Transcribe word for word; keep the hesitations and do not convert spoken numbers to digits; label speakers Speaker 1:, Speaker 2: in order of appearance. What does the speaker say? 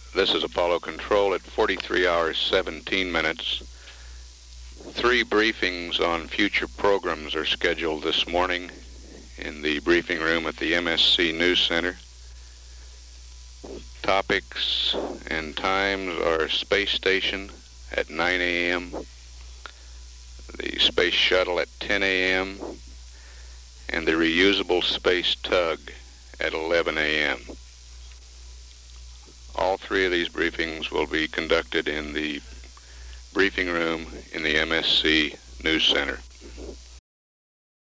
Speaker 1: This is Apollo Control at forty-three hours, seventeen minutes. Three briefings on future programs are scheduled this morning in the briefing room at the M S C News Center. Topics and times are Space Station at nine a m, the Space Shuttle at ten a m, and the Reusable Space Tug at eleven a m All three of these briefings will be conducted in the briefing room in the M S C News Center.